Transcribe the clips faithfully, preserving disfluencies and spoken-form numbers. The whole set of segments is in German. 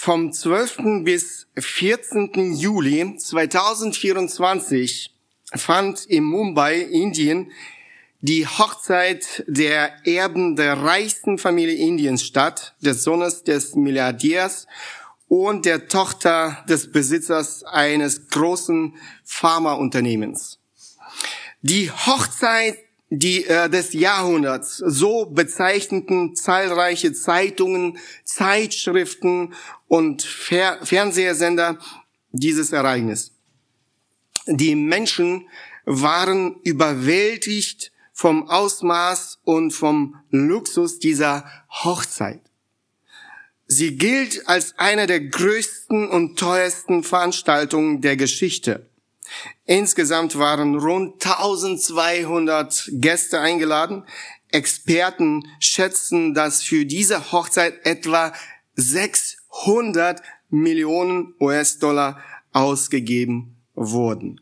Vom zwölften bis vierzehnten Juli zweitausendvierundzwanzig fand in Mumbai, Indien, die Hochzeit der Erben der reichsten Familie Indiens statt, des Sohnes des Milliardärs und der Tochter des Besitzers eines großen Pharmaunternehmens. Die Hochzeit die äh, des Jahrhunderts, so bezeichneten zahlreiche Zeitungen, Zeitschriften und Fer- Fernsehsender dieses Ereignis. Die Menschen waren überwältigt vom Ausmaß und vom Luxus dieser Hochzeit. Sie gilt als eine der größten und teuersten Veranstaltungen der Geschichte. Insgesamt waren rund eintausendzweihundert Gäste eingeladen. Experten schätzen, dass für diese Hochzeit etwa sechshundert Millionen U S-Dollar ausgegeben wurden.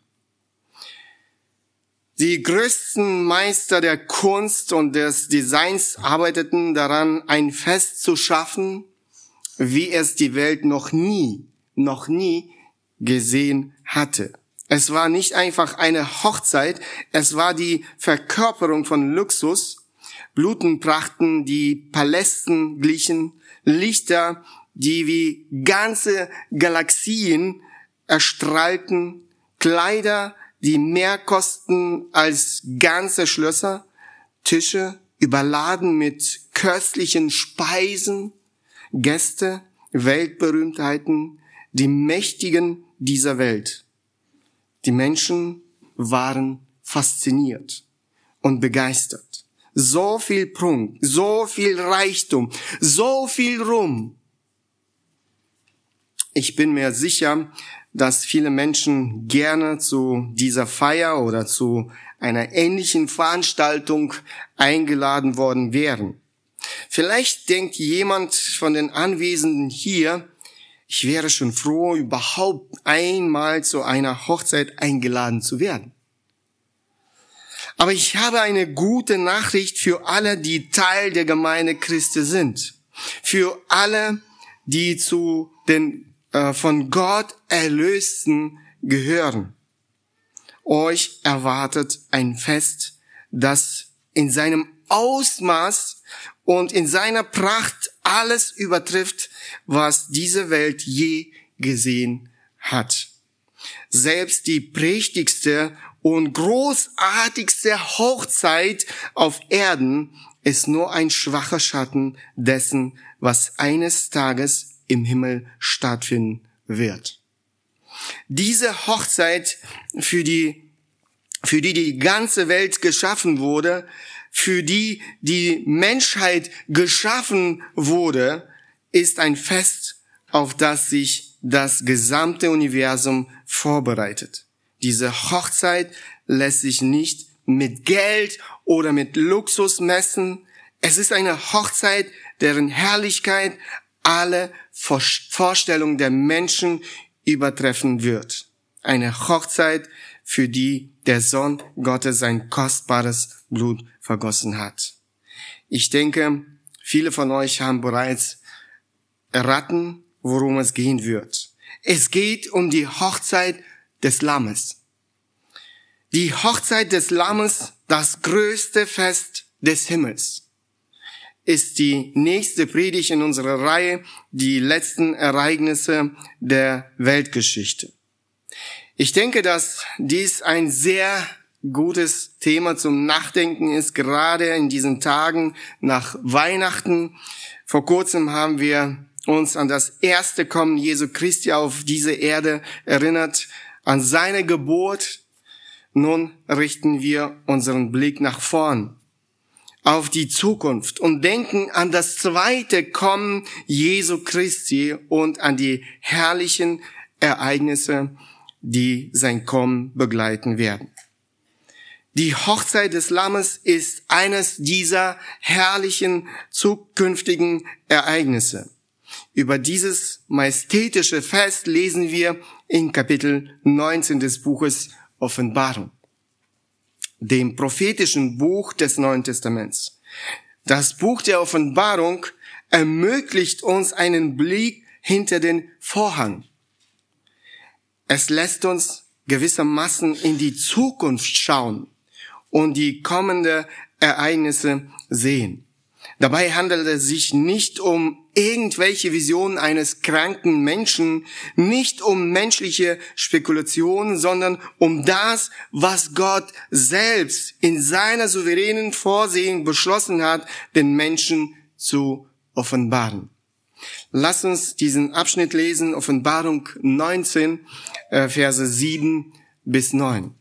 Die größten Meister der Kunst und des Designs arbeiteten daran, ein Fest zu schaffen, wie es die Welt noch nie, noch nie gesehen hatte. Es war nicht einfach eine Hochzeit, es war die Verkörperung von Luxus. Blumenprachten, die Palästen glichen, Lichter, die wie ganze Galaxien erstrahlten, Kleider, die mehr kosten als ganze Schlösser, Tische überladen mit köstlichen Speisen, Gäste, Weltberühmtheiten, die Mächtigen dieser Welt. Die Menschen waren fasziniert und begeistert. So viel Prunk, so viel Reichtum, so viel Ruhm. Ich bin mir sicher, dass viele Menschen gerne zu dieser Feier oder zu einer ähnlichen Veranstaltung eingeladen worden wären. Vielleicht denkt jemand von den Anwesenden hier, ich wäre schon froh, überhaupt einmal zu einer Hochzeit eingeladen zu werden. Aber ich habe eine gute Nachricht für alle, die Teil der Gemeinde Christi sind. Für alle, die zu den äh, von Gott Erlösten gehören. Euch erwartet ein Fest, das in seinem Ausmaß und in seiner Pracht alles übertrifft, was diese Welt je gesehen hat. Selbst die prächtigste und großartigste Hochzeit auf Erden ist nur ein schwacher Schatten dessen, was eines Tages im Himmel stattfinden wird. Diese Hochzeit, für die, für die die ganze Welt geschaffen wurde, für die die Menschheit geschaffen wurde, ist ein Fest, auf das sich das gesamte Universum vorbereitet. Diese Hochzeit lässt sich nicht mit Geld oder mit Luxus messen. Es ist eine Hochzeit, deren Herrlichkeit alle Vorstellungen der Menschen übertreffen wird. Eine Hochzeit, für die der Sohn Gottes sein kostbares Blut vergossen hat. Ich denke, viele von euch haben bereits erraten, worum es gehen wird. Es geht um die Hochzeit des Lammes. Die Hochzeit des Lammes, das größte Fest des Himmels, ist die nächste Predigt in unserer Reihe, die letzten Ereignisse der Weltgeschichte. Ich denke, dass dies ein sehr gutes Thema zum Nachdenken ist, gerade in diesen Tagen nach Weihnachten. Vor kurzem haben wir uns an das erste Kommen Jesu Christi auf diese Erde erinnert, an seine Geburt. Nun richten wir unseren Blick nach vorn, auf die Zukunft und denken an das zweite Kommen Jesu Christi und an die herrlichen Ereignisse, die sein Kommen begleiten werden. Die Hochzeit des Lammes ist eines dieser herrlichen zukünftigen Ereignisse. Über dieses majestätische Fest lesen wir in Kapitel neunzehn des Buches Offenbarung, dem prophetischen Buch des Neuen Testaments. Das Buch der Offenbarung ermöglicht uns einen Blick hinter den Vorhang. Es lässt uns gewissermaßen in die Zukunft schauen und die kommenden Ereignisse sehen. Dabei handelt es sich nicht um irgendwelche Visionen eines kranken Menschen, nicht um menschliche Spekulationen, sondern um das, was Gott selbst in seiner souveränen Vorsehung beschlossen hat, den Menschen zu offenbaren. Lass uns diesen Abschnitt lesen, Offenbarung neunzehn, Verse sieben bis neun.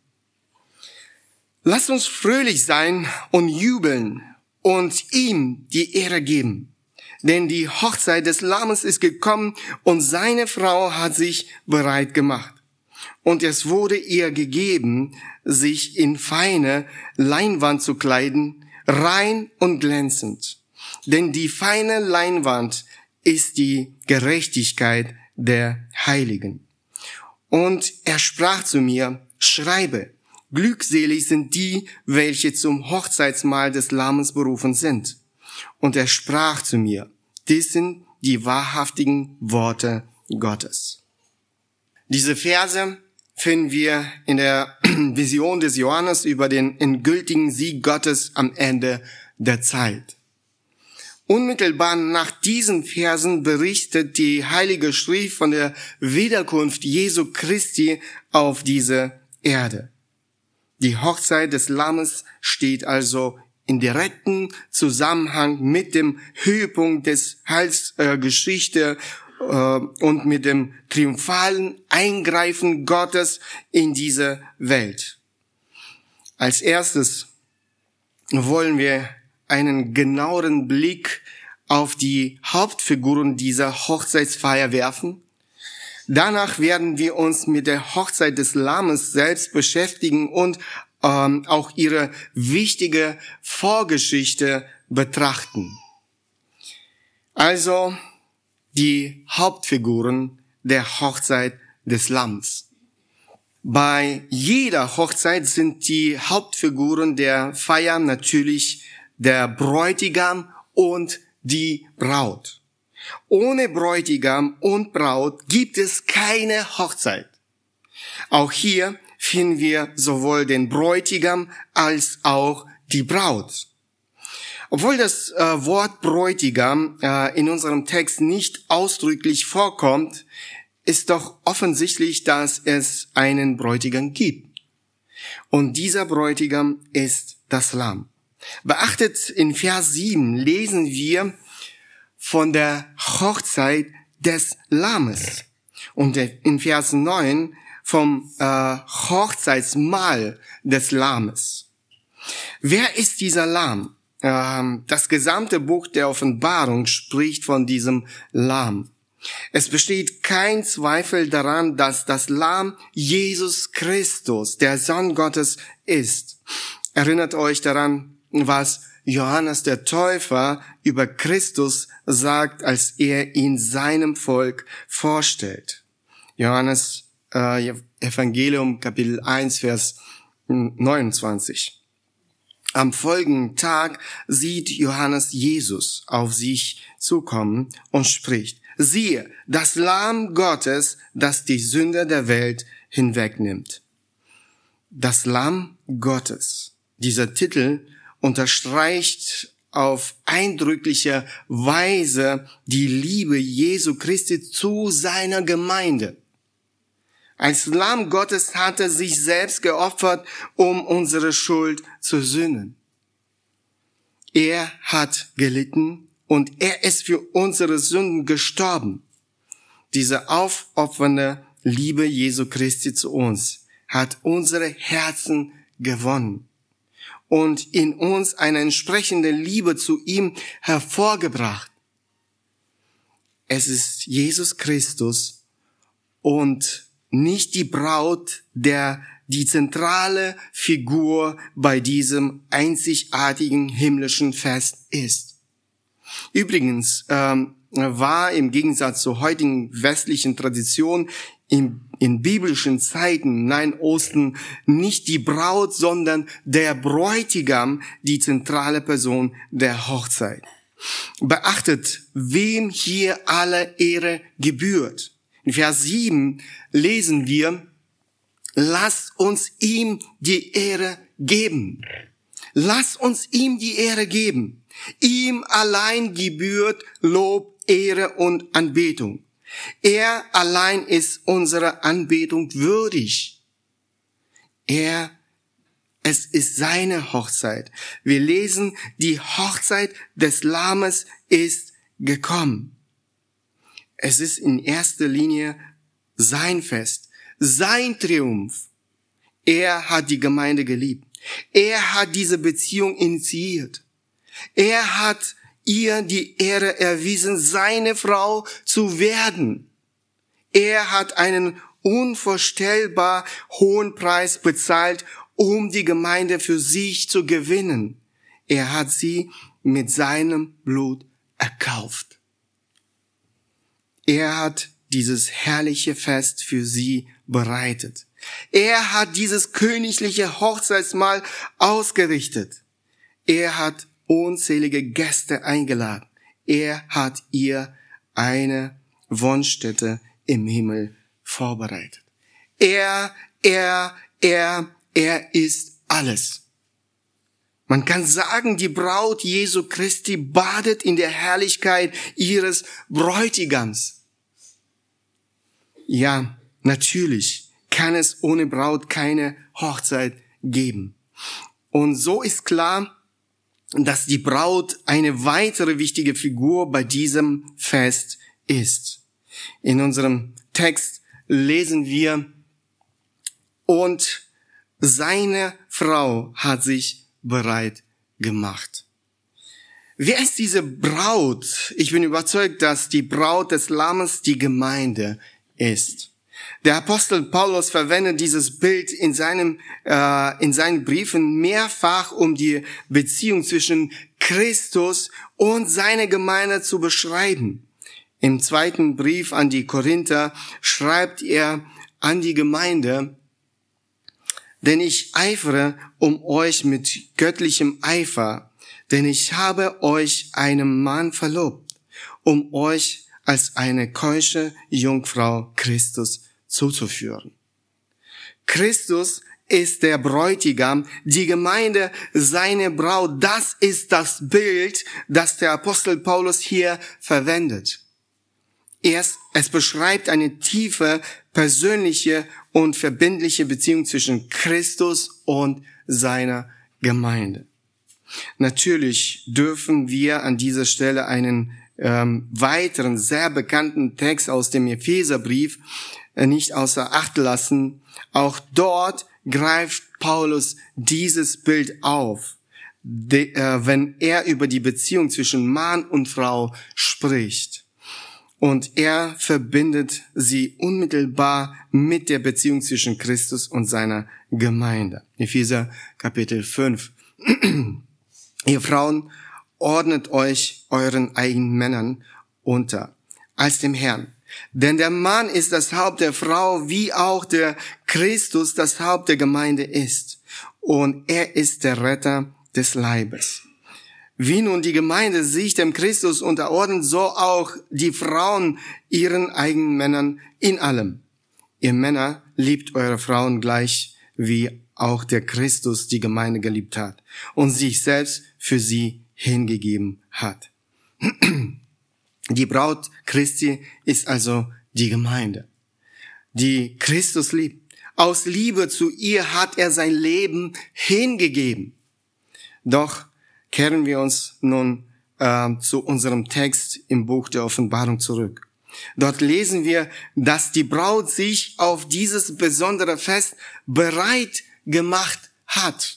Lasst uns fröhlich sein und jubeln und ihm die Ehre geben. Denn die Hochzeit des Lammes ist gekommen und seine Frau hat sich bereit gemacht. Und es wurde ihr gegeben, sich in feine Leinwand zu kleiden, rein und glänzend. Denn die feine Leinwand ist die Gerechtigkeit der Heiligen. Und er sprach zu mir, schreibe, glückselig sind die, welche zum Hochzeitsmahl des Lammes berufen sind. Und er sprach zu mir, dies sind die wahrhaftigen Worte Gottes. Diese Verse finden wir in der Vision des Johannes über den endgültigen Sieg Gottes am Ende der Zeit. Unmittelbar nach diesen Versen berichtet die Heilige Schrift von der Wiederkunft Jesu Christi auf diese Erde. Die Hochzeit des Lammes steht also in direktem Zusammenhang mit dem Höhepunkt des Heilsgeschichte äh, und mit dem triumphalen Eingreifen Gottes in diese Welt. Als erstes wollen wir einen genaueren Blick auf die Hauptfiguren dieser Hochzeitsfeier werfen. Danach werden wir uns mit der Hochzeit des Lammes selbst beschäftigen und ähm, auch ihre wichtige Vorgeschichte betrachten. Also die Hauptfiguren der Hochzeit des Lammes. Bei jeder Hochzeit sind die Hauptfiguren der Feier natürlich der Bräutigam und die Braut. Ohne Bräutigam und Braut gibt es keine Hochzeit. Auch hier finden wir sowohl den Bräutigam als auch die Braut. Obwohl das äh, Wort Bräutigam äh, in unserem Text nicht ausdrücklich vorkommt, ist doch offensichtlich, dass es einen Bräutigam gibt. Und dieser Bräutigam ist das Lamm. Beachtet, in Vers sieben lesen wir von der Hochzeit des Lammes. Und in Vers neun vom äh, Hochzeitsmahl des Lammes. Wer ist dieser Lamm? Ähm, das gesamte Buch der Offenbarung spricht von diesem Lamm. Es besteht kein Zweifel daran, dass das Lamm Jesus Christus, der Sohn Gottes, ist. Erinnert euch daran, was Johannes der Täufer über Christus sagt, als er ihn seinem Volk vorstellt. Johannes äh, Evangelium Kapitel eins, Vers neunundzwanzig. Am folgenden Tag sieht Johannes Jesus auf sich zukommen und spricht, siehe, das Lamm Gottes, das die Sünde der Welt hinwegnimmt. Das Lamm Gottes. Dieser Titel unterstreicht auf eindrückliche Weise die Liebe Jesu Christi zu seiner Gemeinde. Als Lamm Gottes hat er sich selbst geopfert, um unsere Schuld zu sühnen. Er hat gelitten und er ist für unsere Sünden gestorben. Diese aufopfernde Liebe Jesu Christi zu uns hat unsere Herzen gewonnen und in uns eine entsprechende Liebe zu ihm hervorgebracht. Es ist Jesus Christus und nicht die Braut, der die zentrale Figur bei diesem einzigartigen himmlischen Fest ist. Übrigens ähm, war im Gegensatz zur heutigen westlichen Tradition in, in biblischen Zeiten im Nahen Osten nicht die Braut, sondern der Bräutigam die zentrale Person der Hochzeit. Beachtet, wem hier alle Ehre gebührt. In Vers sieben lesen wir, lasst uns ihm die Ehre geben. Lasst uns ihm die Ehre geben. Ihm allein gebührt Lob, Ehre und Anbetung. Er allein ist unserer Anbetung würdig. Er, es ist seine Hochzeit. Wir lesen, die Hochzeit des Lammes ist gekommen. Es ist in erster Linie sein Fest, sein Triumph. Er hat die Gemeinde geliebt. Er hat diese Beziehung initiiert. Er hat ihr die Ehre erwiesen, seine Frau zu werden. Er hat einen unvorstellbar hohen Preis bezahlt, um die Gemeinde für sich zu gewinnen. Er hat sie mit seinem Blut erkauft. Er hat dieses herrliche Fest für sie bereitet. Er hat dieses königliche Hochzeitsmahl ausgerichtet. Er hat unzählige Gäste eingeladen. Er hat ihr eine Wohnstätte im Himmel vorbereitet. Er, er, er, er ist alles. Man kann sagen, die Braut Jesu Christi badet in der Herrlichkeit ihres Bräutigams. Ja, natürlich kann es ohne Braut keine Hochzeit geben. Und so ist klar, dass die Braut eine weitere wichtige Figur bei diesem Fest ist. In unserem Text lesen wir, und seine Frau hat sich bereit gemacht. Wer ist diese Braut? Ich bin überzeugt, dass die Braut des Lammes die Gemeinde ist. Der Apostel Paulus verwendet dieses Bild in seinem äh, in seinen Briefen mehrfach, um die Beziehung zwischen Christus und seiner Gemeinde zu beschreiben. Im zweiten Brief an die Korinther schreibt er an die Gemeinde, denn ich eifere um euch mit göttlichem Eifer, denn ich habe euch einem Mann verlobt, um euch als eine keusche Jungfrau Christus zuzuführen. Christus ist der Bräutigam, die Gemeinde seine Braut. Das ist das Bild, das der Apostel Paulus hier verwendet. Erst, es beschreibt eine tiefe, persönliche und verbindliche Beziehung zwischen Christus und seiner Gemeinde. Natürlich dürfen wir an dieser Stelle einen ähm, weiteren, sehr bekannten Text aus dem Epheserbrief äh, nicht außer Acht lassen. Auch dort greift Paulus dieses Bild auf, de, äh, wenn er über die Beziehung zwischen Mann und Frau spricht. Und er verbindet sie unmittelbar mit der Beziehung zwischen Christus und seiner Gemeinde. Epheser Kapitel fünf. Ihr Frauen, ordnet euch euren eigenen Männern unter, als dem Herrn. Denn der Mann ist das Haupt der Frau, wie auch der Christus das Haupt der Gemeinde ist. Und er ist der Retter des Leibes. Wie nun die Gemeinde sich dem Christus unterordnet, so auch die Frauen ihren eigenen Männern in allem. Ihr Männer, liebt eure Frauen gleich, wie auch der Christus die Gemeinde geliebt hat und sich selbst für sie hingegeben hat. Die Braut Christi ist also die Gemeinde, die Christus liebt. Aus Liebe zu ihr hat er sein Leben hingegeben. Doch kehren wir uns nun äh, zu unserem Text im Buch der Offenbarung zurück. Dort lesen wir, dass die Braut sich auf dieses besondere Fest bereit gemacht hat.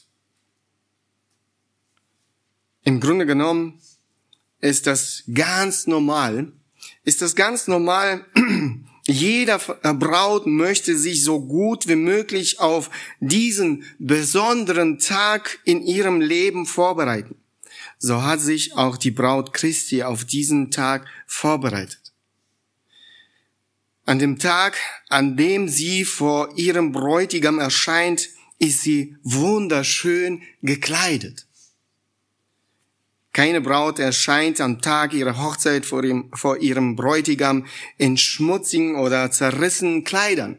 Im Grunde genommen ist das ganz normal, ist das ganz normal, jeder Braut möchte sich so gut wie möglich auf diesen besonderen Tag in ihrem Leben vorbereiten. So hat sich auch die Braut Christi auf diesen Tag vorbereitet. An dem Tag, an dem sie vor ihrem Bräutigam erscheint, ist sie wunderschön gekleidet. Keine Braut erscheint am Tag ihrer Hochzeit vor ihrem, vor ihrem Bräutigam in schmutzigen oder zerrissenen Kleidern.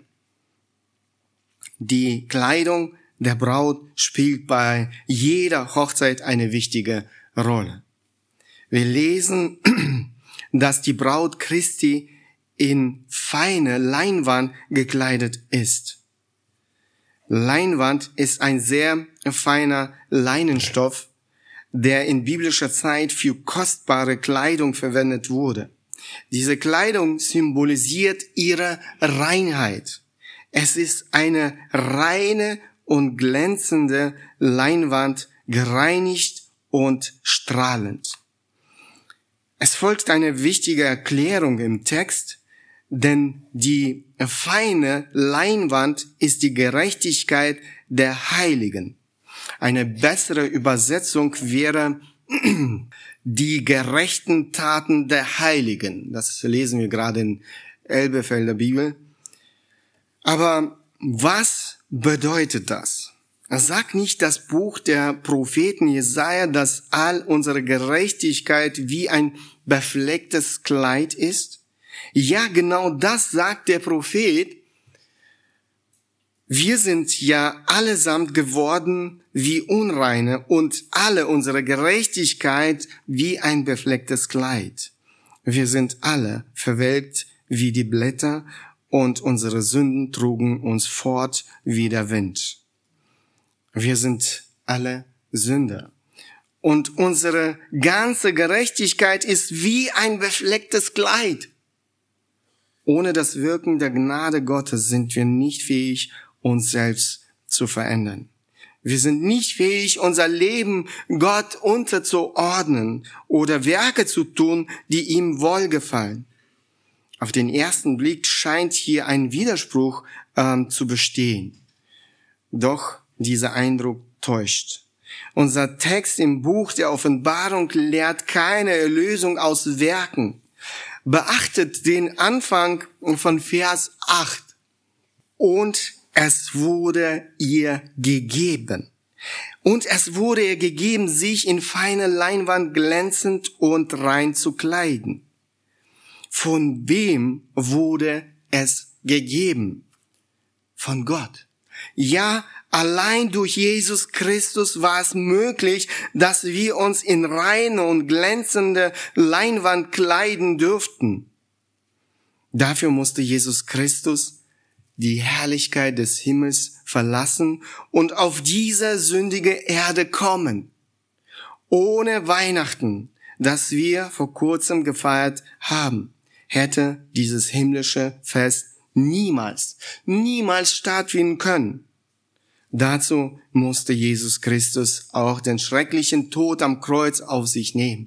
Die Kleidung der Braut spielt bei jeder Hochzeit eine wichtige Rolle. Wir lesen, dass die Braut Christi in feine Leinwand gekleidet ist. Leinwand ist ein sehr feiner Leinenstoff, der in biblischer Zeit für kostbare Kleidung verwendet wurde. Diese Kleidung symbolisiert ihre Reinheit. Es ist eine reine und glänzende Leinwand, gereinigt und strahlend. Es folgt eine wichtige Erklärung im Text, denn die feine Leinwand ist die Gerechtigkeit der Heiligen. Eine bessere Übersetzung wäre die gerechten Taten der Heiligen. Das lesen wir gerade in Elberfelder Bibel. Aber was bedeutet das? Sagt nicht das Buch der Propheten Jesaja, dass all unsere Gerechtigkeit wie ein beflecktes Kleid ist? Ja, genau das sagt der Prophet. Wir sind ja allesamt geworden wie Unreine und alle unsere Gerechtigkeit wie ein beflecktes Kleid. Wir sind alle verwelkt wie die Blätter und unsere Sünden trugen uns fort wie der Wind. Wir sind alle Sünder. Und unsere ganze Gerechtigkeit ist wie ein beflecktes Kleid. Ohne das Wirken der Gnade Gottes sind wir nicht fähig, uns selbst zu verändern. Wir sind nicht fähig, unser Leben Gott unterzuordnen oder Werke zu tun, die ihm wohlgefallen. Auf den ersten Blick scheint hier ein Widerspruch ähm, zu bestehen. Doch dieser Eindruck täuscht. Unser Text im Buch der Offenbarung lehrt keine Erlösung aus Werken. Beachtet den Anfang von Vers acht. Und es wurde ihr gegeben. Und es wurde ihr gegeben, sich in feine Leinwand glänzend und rein zu kleiden. Von wem wurde es gegeben? Von Gott. Ja, allein durch Jesus Christus war es möglich, dass wir uns in reine und glänzende Leinwand kleiden dürften. Dafür musste Jesus Christus die Herrlichkeit des Himmels verlassen und auf diese sündige Erde kommen. Ohne Weihnachten, das wir vor kurzem gefeiert haben, hätte dieses himmlische Fest niemals, niemals stattfinden können. Dazu musste Jesus Christus auch den schrecklichen Tod am Kreuz auf sich nehmen.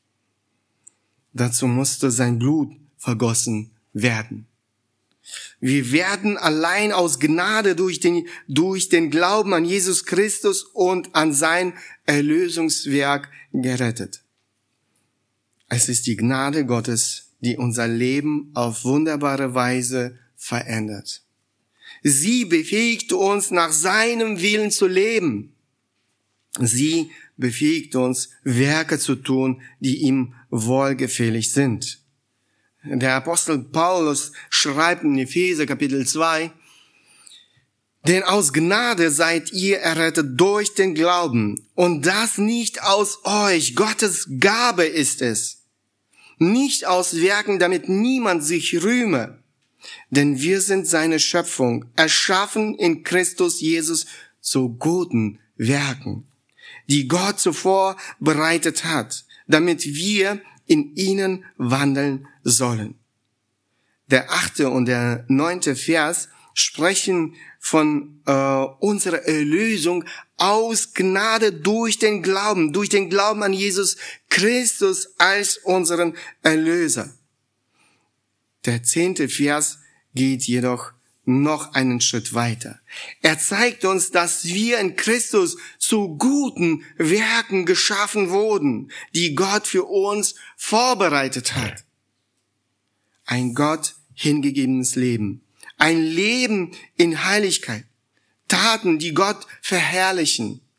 Dazu musste sein Blut vergossen werden. Wir werden allein aus Gnade durch den, durch den Glauben an Jesus Christus und an sein Erlösungswerk gerettet. Es ist die Gnade Gottes, die unser Leben auf wunderbare Weise verändert. Sie befähigt uns, nach seinem Willen zu leben. Sie befähigt uns, Werke zu tun, die ihm wohlgefällig sind. Der Apostel Paulus schreibt in Epheser Kapitel zwei, denn aus Gnade seid ihr errettet durch den Glauben, und das nicht aus euch, Gottes Gabe ist es, nicht aus Werken, damit niemand sich rühme. Denn wir sind seine Schöpfung, erschaffen in Christus Jesus zu guten Werken, die Gott zuvor bereitet hat, damit wir in ihnen wandeln sollen. Der achte und der neunte Vers sprechen von äh, unserer Erlösung aus Gnade durch den Glauben, durch den Glauben an Jesus Christus als unseren Erlöser. Der zehnte Vers geht jedoch noch einen Schritt weiter. Er zeigt uns, dass wir in Christus zu guten Werken geschaffen wurden, die Gott für uns vorbereitet hat. Ein Gott hingegebenes Leben, ein Leben in Heiligkeit, Taten, die Gott verherrlichen,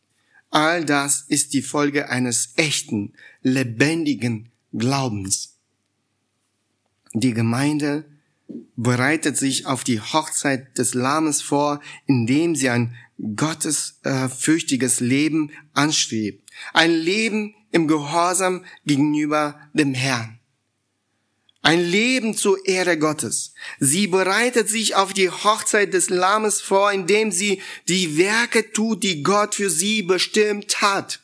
All das ist die Folge eines echten, lebendigen Glaubens. Die Gemeinde bereitet sich auf die Hochzeit des Lammes vor, indem sie ein gottesfürchtiges Leben anstrebt. Ein Leben im Gehorsam gegenüber dem Herrn. Ein Leben zur Ehre Gottes. Sie bereitet sich auf die Hochzeit des Lammes vor, indem sie die Werke tut, die Gott für sie bestimmt hat.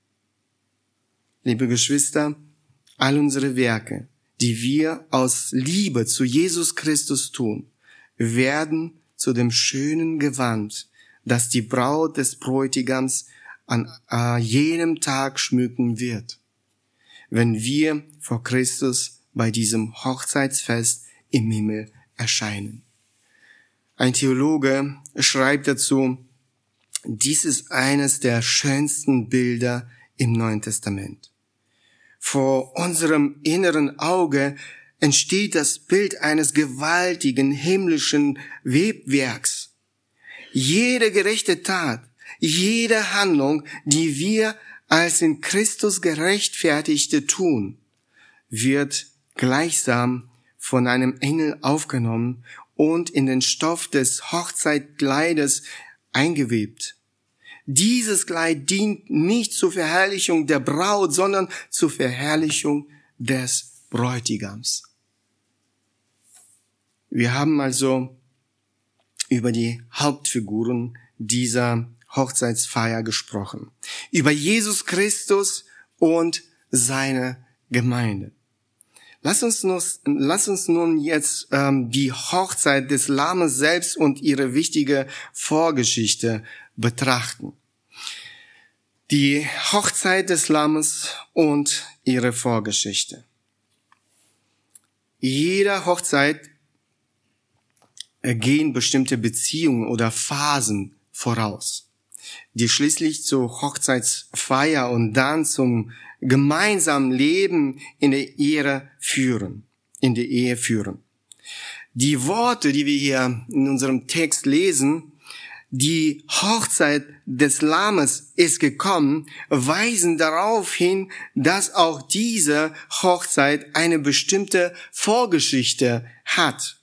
Liebe Geschwister, all unsere Werke, die wir aus Liebe zu Jesus Christus tun, werden zu dem schönen Gewand, das die Braut des Bräutigams an äh, jenem Tag schmücken wird, wenn wir vor Christus bei diesem Hochzeitsfest im Himmel erscheinen. Ein Theologe schreibt dazu, dies ist eines der schönsten Bilder im Neuen Testament. Vor unserem inneren Auge entsteht das Bild eines gewaltigen himmlischen Webwerks. Jede gerechte Tat, jede Handlung, die wir als in Christus Gerechtfertigte tun, wird gleichsam von einem Engel aufgenommen und in den Stoff des Hochzeitkleides eingewebt. Dieses Kleid dient nicht zur Verherrlichung der Braut, sondern zur Verherrlichung des Bräutigams. Wir haben also über die Hauptfiguren dieser Hochzeitsfeier gesprochen. Über Jesus Christus und seine Gemeinde. Lass uns, nun, lass uns nun jetzt ähm, die Hochzeit des Lammes selbst und ihre wichtige Vorgeschichte betrachten. Die Hochzeit des Lammes und ihre Vorgeschichte. Jeder Hochzeit gehen bestimmte Beziehungen oder Phasen voraus, die schließlich zur Hochzeitsfeier und dann zum gemeinsamen Leben in der Ehe führen, in der Ehe führen. Die Worte, die wir hier in unserem Text lesen, die Hochzeit des Lammes ist gekommen, weisen darauf hin, dass auch diese Hochzeit eine bestimmte Vorgeschichte hat.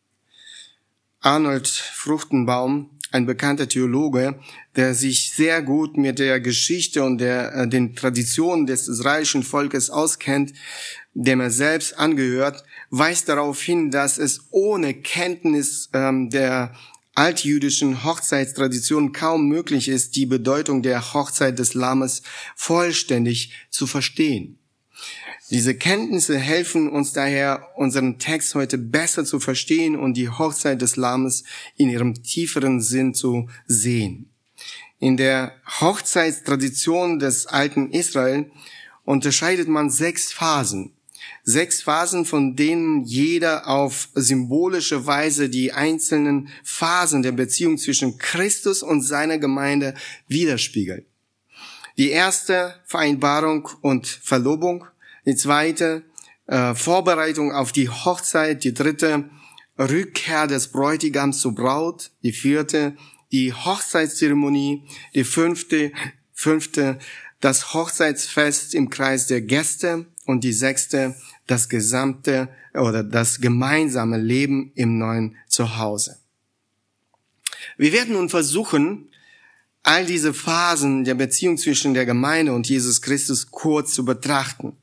Arnold Fruchtenbaum, ein bekannter Theologe, der sich sehr gut mit der Geschichte und der, äh, den Traditionen des israelischen Volkes auskennt, dem er selbst angehört, weist darauf hin, dass es ohne Kenntnis ähm, der altjüdischen Hochzeitstradition kaum möglich ist, die Bedeutung der Hochzeit des Lammes vollständig zu verstehen. Diese Kenntnisse helfen uns daher, unseren Text heute besser zu verstehen und die Hochzeit des Lammes in ihrem tieferen Sinn zu sehen. In der Hochzeitstradition des alten Israel unterscheidet man sechs Phasen. Sechs Phasen, von denen jeder auf symbolische Weise die einzelnen Phasen der Beziehung zwischen Christus und seiner Gemeinde widerspiegelt. Die erste, Vereinbarung und Verlobung. Die zweite, äh, Vorbereitung auf die Hochzeit. Die dritte, Rückkehr des Bräutigams zur Braut. Die vierte, die Hochzeitszeremonie. Die fünfte, fünfte, das Hochzeitsfest im Kreis der Gäste. Und die sechste, das gesamte oder das gemeinsame Leben im neuen Zuhause. Wir werden nun versuchen, all diese Phasen der Beziehung zwischen der Gemeinde und Jesus Christus kurz zu betrachten.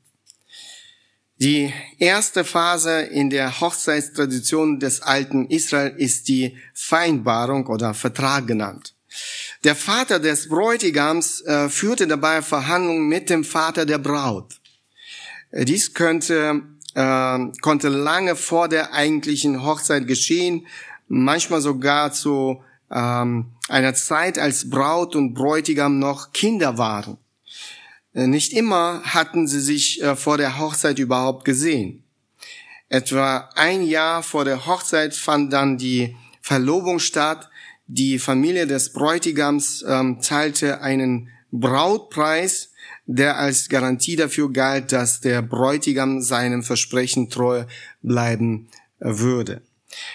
Die erste Phase in der Hochzeitstradition des alten Israel ist die Vereinbarung oder Vertrag genannt. Der Vater des Bräutigams äh, führte dabei Verhandlungen mit dem Vater der Braut. Dies könnte, äh, konnte lange vor der eigentlichen Hochzeit geschehen, manchmal sogar zu ähm, einer Zeit, als Braut und Bräutigam noch Kinder waren. Nicht immer hatten sie sich äh, vor der Hochzeit überhaupt gesehen. Etwa ein Jahr vor der Hochzeit fand dann die Verlobung statt. Die Familie des Bräutigams ähm, zahlte einen Brautpreis, der als Garantie dafür galt, dass der Bräutigam seinem Versprechen treu bleiben würde.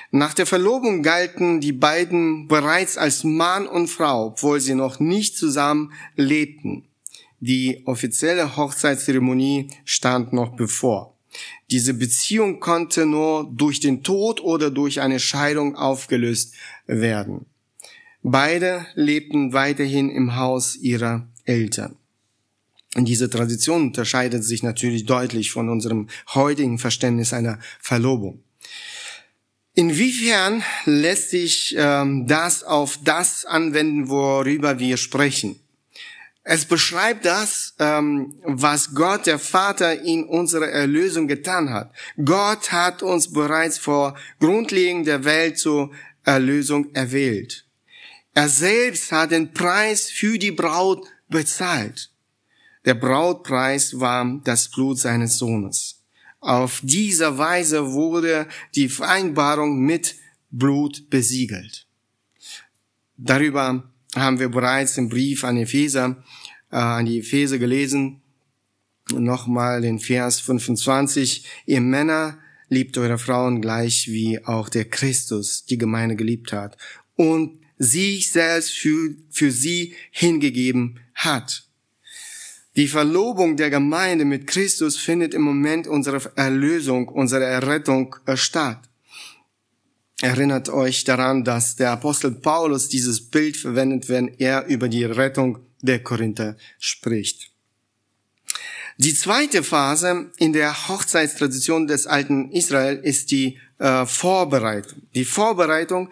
Nach der Verlobung galten die beiden bereits als Mann und Frau, obwohl sie noch nicht zusammen lebten. Die offizielle Hochzeitszeremonie stand noch bevor. Diese Beziehung konnte nur durch den Tod oder durch eine Scheidung aufgelöst werden. Beide lebten weiterhin im Haus ihrer Eltern. Diese Tradition unterscheidet sich natürlich deutlich von unserem heutigen Verständnis einer Verlobung. Inwiefern lässt sich ähm, das auf das anwenden, worüber wir sprechen? Es beschreibt das, ähm, was Gott, der Vater, in unserer Erlösung getan hat. Gott hat uns bereits vor Grundlegung der Welt zur Erlösung erwählt. Er selbst hat den Preis für die Braut bezahlt. Der Brautpreis war das Blut seines Sohnes. Auf diese Weise wurde die Vereinbarung mit Blut besiegelt. Darüber haben wir bereits im Brief an Epheser, äh, an die Epheser gelesen. Nochmal den Vers fünfundzwanzig. Ihr Männer liebt eure Frauen gleich, wie auch der Christus die Gemeinde geliebt hat und sich selbst für, für sie hingegeben hat. Die Verlobung der Gemeinde mit Christus findet im Moment unserer Erlösung, unserer Errettung statt. Erinnert euch daran, dass der Apostel Paulus dieses Bild verwendet, wenn er über die Rettung der Korinther spricht. Die zweite Phase in der Hochzeitstradition des alten Israel ist die äh, Vorbereitung. Die Vorbereitung,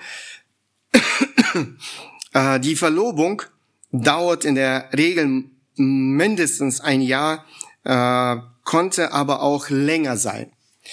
äh, die Verlobung dauert in der Regel mindestens ein Jahr, äh, konnte aber auch länger sein.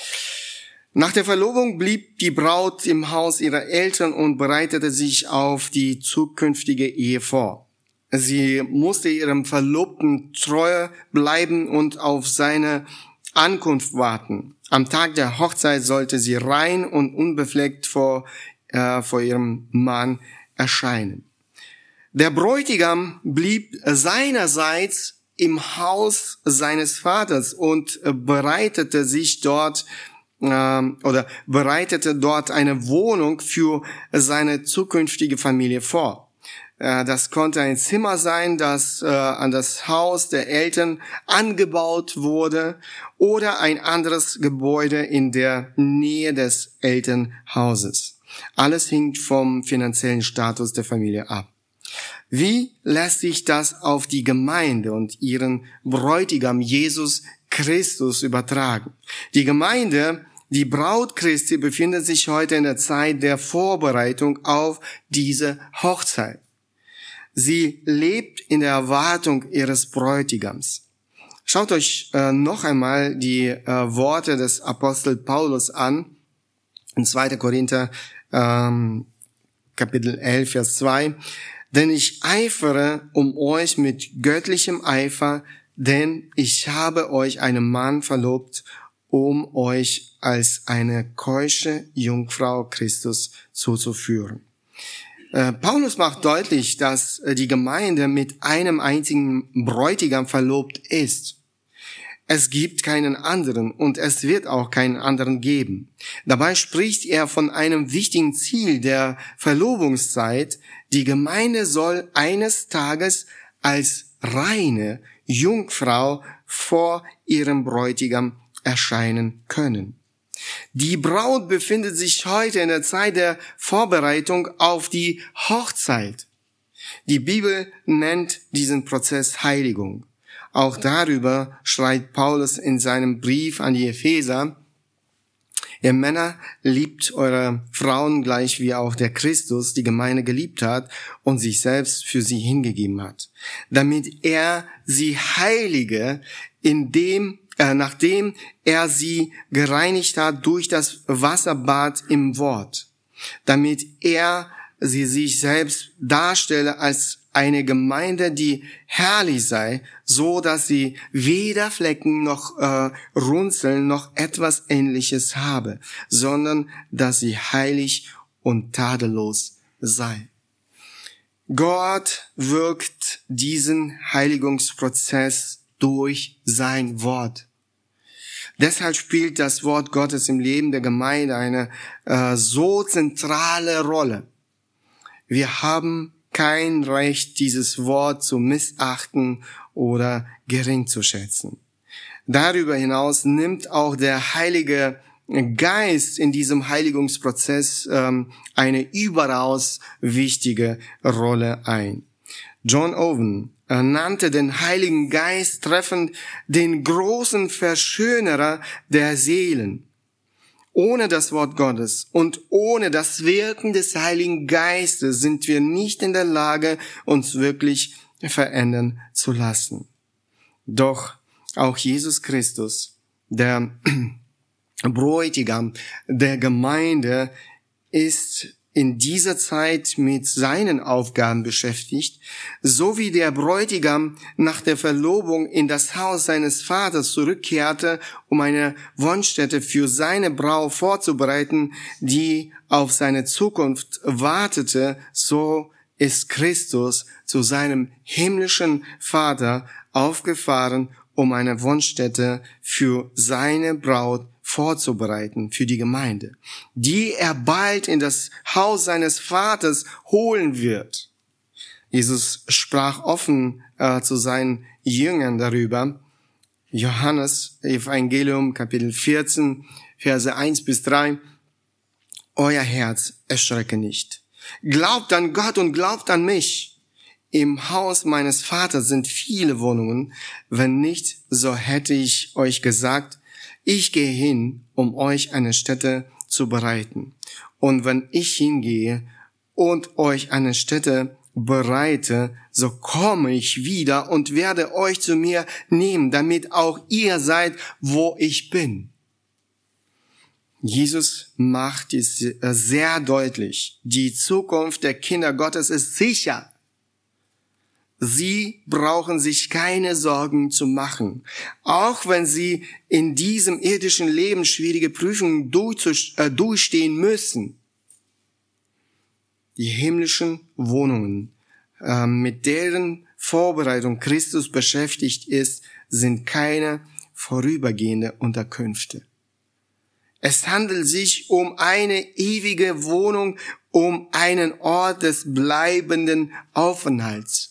Nach der Verlobung blieb die Braut im Haus ihrer Eltern und bereitete sich auf die zukünftige Ehe vor. Sie musste ihrem Verlobten treu bleiben und auf seine Ankunft warten. Am Tag der Hochzeit sollte sie rein und unbefleckt vor, äh, vor ihrem Mann erscheinen. Der Bräutigam blieb seinerseits im Haus seines Vaters und bereitete sich dort äh, oder bereitete dort eine Wohnung für seine zukünftige Familie vor. Äh, das konnte ein Zimmer sein, das äh, an das Haus der Eltern angebaut wurde, oder ein anderes Gebäude in der Nähe des Elternhauses. Alles hing vom finanziellen Status der Familie ab. Wie lässt sich das auf die Gemeinde und ihren Bräutigam Jesus Christus übertragen? Die Gemeinde, die Braut Christi, befindet sich heute in der Zeit der Vorbereitung auf diese Hochzeit. Sie lebt in der Erwartung ihres Bräutigams. Schaut euch äh, noch einmal die äh, Worte des Apostel Paulus an, in zweiter Korinther ähm, Kapitel elf, Vers zwei. Denn ich eifere um euch mit göttlichem Eifer, denn ich habe euch einem Mann verlobt, um euch als eine keusche Jungfrau Christus zuzuführen. Äh, Paulus macht deutlich, dass äh, die Gemeinde mit einem einzigen Bräutigam verlobt ist. Es gibt keinen anderen und es wird auch keinen anderen geben. Dabei spricht er von einem wichtigen Ziel der Verlobungszeit. Die Gemeinde soll eines Tages als reine Jungfrau vor ihrem Bräutigam erscheinen können. Die Braut befindet sich heute in der Zeit der Vorbereitung auf die Hochzeit. Die Bibel nennt diesen Prozess Heiligung. Auch darüber schreibt Paulus in seinem Brief an die Epheser: Ihr Männer, liebt eure Frauen gleich wie auch der Christus die Gemeinde geliebt hat und sich selbst für sie hingegeben hat, damit er sie heilige, indem, äh, nachdem er sie gereinigt hat durch das Wasserbad im Wort, damit er sie sich selbst darstelle als eine Gemeinde, die herrlich sei, so dass sie weder Flecken noch äh, Runzeln noch etwas Ähnliches habe, sondern dass sie heilig und tadellos sei. Gott wirkt diesen Heiligungsprozess durch sein Wort. Deshalb spielt das Wort Gottes im Leben der Gemeinde eine äh, so zentrale Rolle. Wir haben kein Recht, dieses Wort zu missachten oder gering zu schätzen. Darüber hinaus nimmt auch der Heilige Geist in diesem Heiligungsprozess ähm, eine überaus wichtige Rolle ein. John Owen äh, nannte den Heiligen Geist treffend den großen Verschönerer der Seelen. Ohne das Wort Gottes und ohne das Wirken des Heiligen Geistes sind wir nicht in der Lage, uns wirklich verändern zu lassen. Doch auch Jesus Christus, der Bräutigam der Gemeinde, ist in dieser Zeit mit seinen Aufgaben beschäftigt, so wie der Bräutigam nach der Verlobung in das Haus seines Vaters zurückkehrte, um eine Wohnstätte für seine Braut vorzubereiten, die auf seine Zukunft wartete, so ist Christus zu seinem himmlischen Vater aufgefahren, um eine Wohnstätte für seine Braut vorzubereiten, für die Gemeinde, die er bald in das Haus seines Vaters holen wird. Jesus sprach offen äh, zu seinen Jüngern darüber. Johannes Evangelium Kapitel vierzehn, Verse eins bis drei. Euer Herz erschrecke nicht. Glaubt an Gott und glaubt an mich. Im Haus meines Vaters sind viele Wohnungen. Wenn nicht, so hätte ich euch gesagt, ich gehe hin, um euch eine Stätte zu bereiten. Und wenn ich hingehe und euch eine Stätte bereite, so komme ich wieder und werde euch zu mir nehmen, damit auch ihr seid, wo ich bin. Jesus macht es sehr deutlich. Die Zukunft der Kinder Gottes ist sicher. Sie brauchen sich keine Sorgen zu machen, auch wenn sie in diesem irdischen Leben schwierige Prüfungen durchstehen müssen. Die himmlischen Wohnungen, mit deren Vorbereitung Christus beschäftigt ist, sind keine vorübergehende Unterkünfte. Es handelt sich um eine ewige Wohnung, um einen Ort des bleibenden Aufenthalts.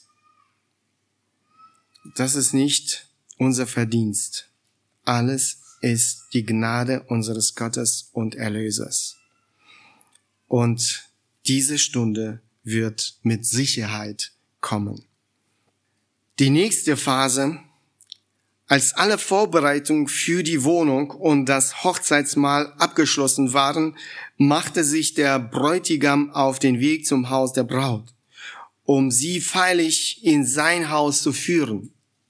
Das ist nicht unser Verdienst. Alles ist die Gnade unseres Gottes und Erlösers. Und diese Stunde wird mit Sicherheit kommen. Die nächste Phase, als alle Vorbereitungen für die Wohnung und das Hochzeitsmahl abgeschlossen waren, machte sich der Bräutigam auf den Weg zum Haus der Braut, um sie feierlich in sein Haus zu führen.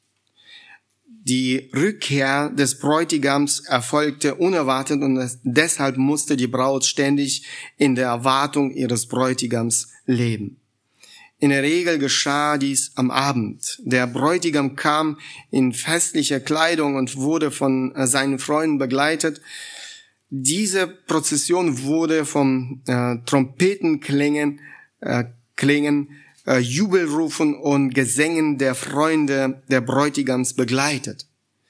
Die Rückkehr des Bräutigams erfolgte unerwartet und deshalb musste die Braut ständig in der Erwartung ihres Bräutigams leben. In der Regel geschah dies am Abend. Der Bräutigam kam in festlicher Kleidung und wurde von seinen Freunden begleitet. Diese Prozession wurde vom äh, Trompetenklängen, äh, Klängen, äh, Jubelrufen und Gesängen der Freunde der Bräutigams begleitet.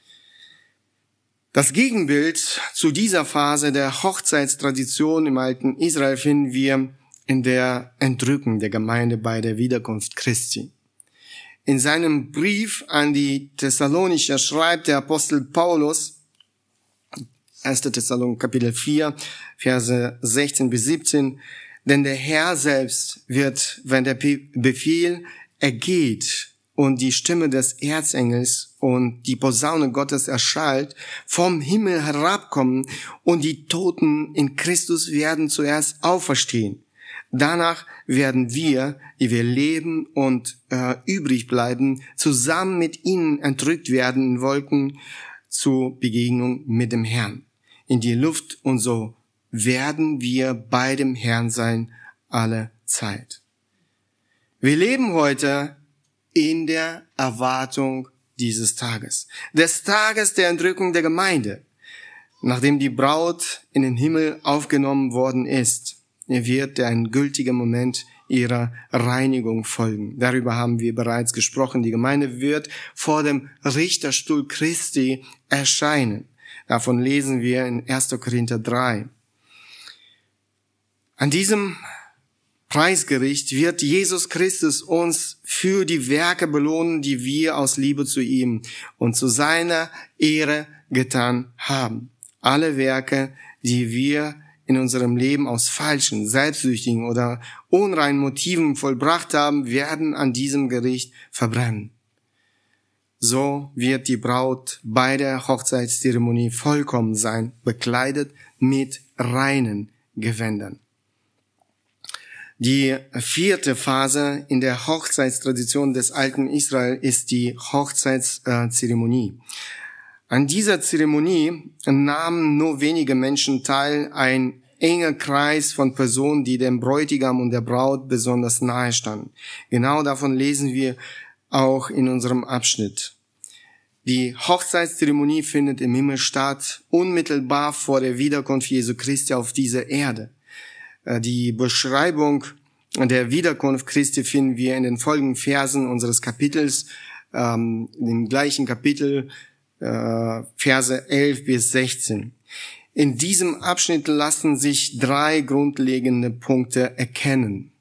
Das Gegenbild zu dieser Phase der Hochzeitstradition im alten Israel finden wir in der Entrückung der Gemeinde bei der Wiederkunft Christi. In seinem Brief an die Thessalonicher schreibt der Apostel Paulus, erster Thessalonicher Kapitel vier, Verse sechzehn bis siebzehn, denn der Herr selbst wird, wenn der Befehl ergeht und die Stimme des Erzengels und die Posaune Gottes erschallt, vom Himmel herabkommen und die Toten in Christus werden zuerst auferstehen. Danach werden wir, die wir leben und äh, übrig bleiben, zusammen mit ihnen entrückt werden in Wolken zur Begegnung mit dem Herrn in die Luft, und so werden wir bei dem Herrn sein alle Zeit. Wir leben heute in der Erwartung dieses Tages, des Tages der Entrückung der Gemeinde. Nachdem die Braut in den Himmel aufgenommen worden ist, wird ein gültiger Moment ihrer Reinigung folgen. Darüber haben wir bereits gesprochen. Die Gemeinde wird vor dem Richterstuhl Christi erscheinen. Davon lesen wir in erster Korinther drei. An diesem Preisgericht wird Jesus Christus uns für die Werke belohnen, die wir aus Liebe zu ihm und zu seiner Ehre getan haben. Alle Werke, die wir in unserem Leben aus falschen, selbstsüchtigen oder unreinen Motiven vollbracht haben, werden an diesem Gericht verbrennen. So wird die Braut bei der Hochzeitszeremonie vollkommen sein, bekleidet mit reinen Gewändern. Die vierte Phase in der Hochzeitstradition des alten Israel ist die Hochzeitszeremonie. An dieser Zeremonie nahmen nur wenige Menschen teil, ein enger Kreis von Personen, die dem Bräutigam und der Braut besonders nahe standen. Genau davon lesen wir auch in unserem Abschnitt. Die Hochzeitszeremonie findet im Himmel statt, unmittelbar vor der Wiederkunft Jesu Christi auf dieser Erde. Die Beschreibung der Wiederkunft Christi finden wir in den folgenden Versen unseres Kapitels, ähm, im gleichen Kapitel, äh, Verse elf bis sechzehn. In diesem Abschnitt lassen sich drei grundlegende Punkte erkennen.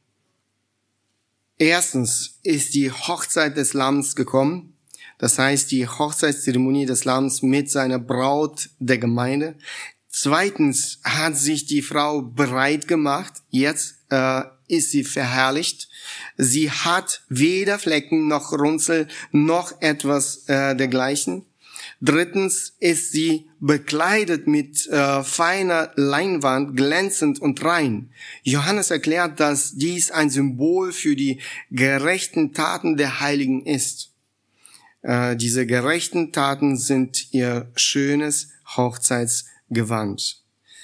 Erstens ist die Hochzeit des Lammes gekommen, das heißt die Hochzeitszeremonie des Lammes mit seiner Braut der Gemeinde. Zweitens hat sich die Frau bereit gemacht, jetzt äh, ist sie verherrlicht. Sie hat weder Flecken noch Runzel noch etwas äh, dergleichen. Drittens ist sie bekleidet mit äh, feiner Leinwand, glänzend und rein. Johannes erklärt, dass dies ein Symbol für die gerechten Taten der Heiligen ist. Äh, diese gerechten Taten sind ihr schönes Hochzeitsgewand.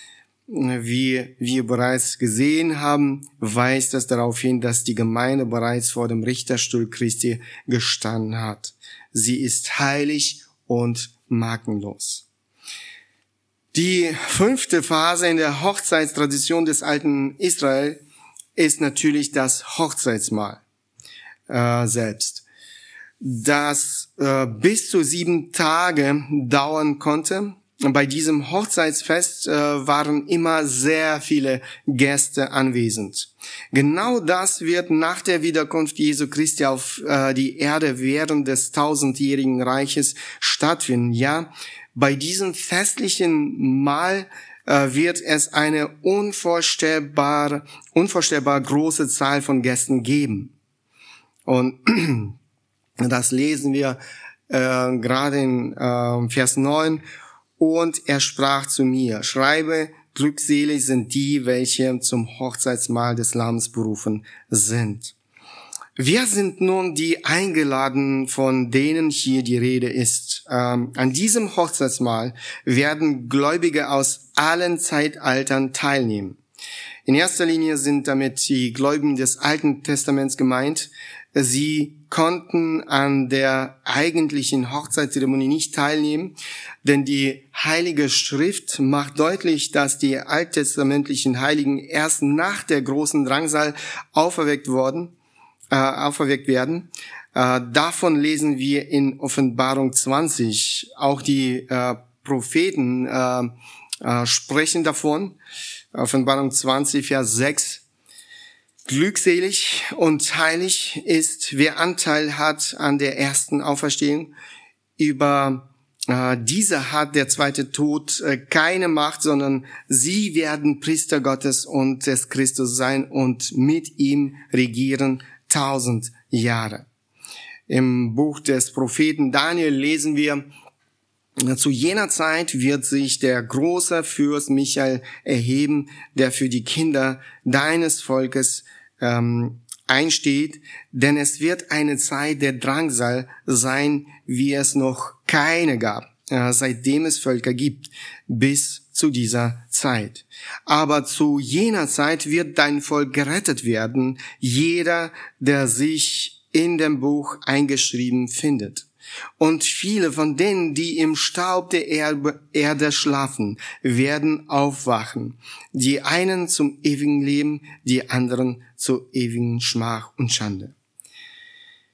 Wie wir bereits gesehen haben, weist das darauf hin, dass die Gemeinde bereits vor dem Richterstuhl Christi gestanden hat. Sie ist heilig und makellos. Die fünfte Phase in der Hochzeitstradition des alten Israel ist natürlich das Hochzeitsmahl äh, selbst, das äh, bis zu sieben Tage dauern konnte. Bei diesem Hochzeitsfest äh, waren immer sehr viele Gäste anwesend. Genau das wird nach der Wiederkunft Jesu Christi auf äh, die Erde während des tausendjährigen Reiches stattfinden. Ja, bei diesem festlichen Mahl äh, wird es eine unvorstellbar, unvorstellbar große Zahl von Gästen geben. Und das lesen wir äh, gerade in äh, Vers neun. Und er sprach zu mir, schreibe, glückselig sind die, welche zum Hochzeitsmahl des Lammes berufen sind. Wer sind nun die Eingeladenen, von denen hier die Rede ist? Ähm, an diesem Hochzeitsmahl werden Gläubige aus allen Zeitaltern teilnehmen. In erster Linie sind damit die Gläubigen des Alten Testaments gemeint. Sie konnten an der eigentlichen Hochzeitszeremonie nicht teilnehmen, denn die Heilige Schrift macht deutlich, dass die alttestamentlichen Heiligen erst nach der großen Drangsal auferweckt worden, äh, auferweckt werden. Äh, davon lesen wir in Offenbarung zwanzig. Auch die äh, Propheten äh, äh, sprechen davon. Offenbarung zwanzig, Vers sechs. Glückselig und heilig ist, wer Anteil hat an der ersten Auferstehung. Über äh, diese hat der zweite Tod äh, keine Macht, sondern sie werden Priester Gottes und des Christus sein und mit ihm regieren tausend Jahre. Im Buch des Propheten Daniel lesen wir, zu jener Zeit wird sich der große Fürst Michael erheben, der für die Kinder deines Volkes ähm, einsteht, denn es wird eine Zeit der Drangsal sein, wie es noch keine gab, äh, seitdem es Völker gibt, bis zu dieser Zeit. Aber zu jener Zeit wird dein Volk gerettet werden, jeder, der sich in dem Buch eingeschrieben findet. Und viele von denen, die im Staub der Erde schlafen, werden aufwachen. Die einen zum ewigen Leben, die anderen zur ewigen Schmach und Schande.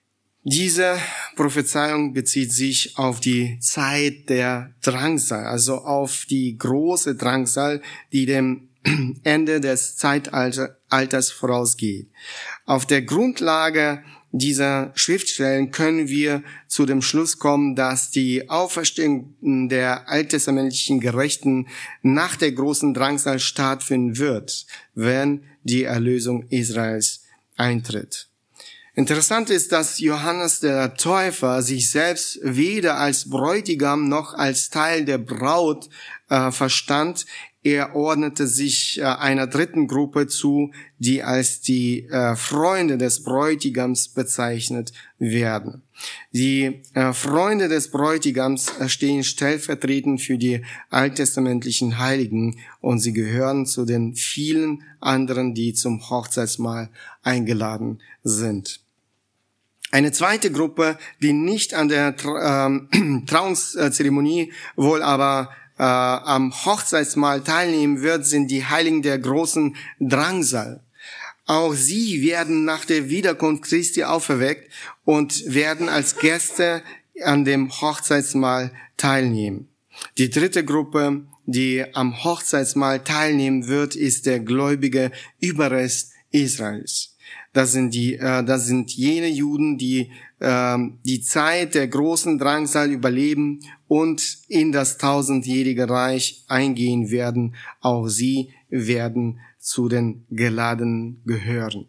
Diese Prophezeiung bezieht sich auf die Zeit der Drangsal, also auf die große Drangsal, die dem Ende des Zeitalters vorausgeht. Auf der Grundlage dieser Schriftstellen können wir zu dem Schluss kommen, dass die Auferstehung der alttestamentlichen Gerechten nach der großen Drangsal stattfinden wird, wenn die Erlösung Israels eintritt. Interessant ist, dass Johannes der Täufer sich selbst weder als Bräutigam noch als Teil der Braut äh, verstand. Er ordnete sich äh, einer dritten Gruppe zu, die als die äh, Freunde des Bräutigams bezeichnet werden. Die äh, Freunde des Bräutigams stehen stellvertretend für die alttestamentlichen Heiligen und sie gehören zu den vielen anderen, die zum Hochzeitsmahl eingeladen sind. Eine zweite Gruppe, die nicht an der ähm, Trauungszeremonie, wohl aber äh, am Hochzeitsmahl teilnehmen wird, sind die Heiligen der großen Drangsal. Auch sie werden nach der Wiederkunft Christi auferweckt und werden als Gäste an dem Hochzeitsmahl teilnehmen. Die dritte Gruppe, die am Hochzeitsmahl teilnehmen wird, ist der gläubige Überrest Israels. Das sind die, äh, das sind jene Juden, die äh, die Zeit der großen Drangsal überleben und in das tausendjährige Reich eingehen werden. Auch sie werden zu den Geladenen gehören.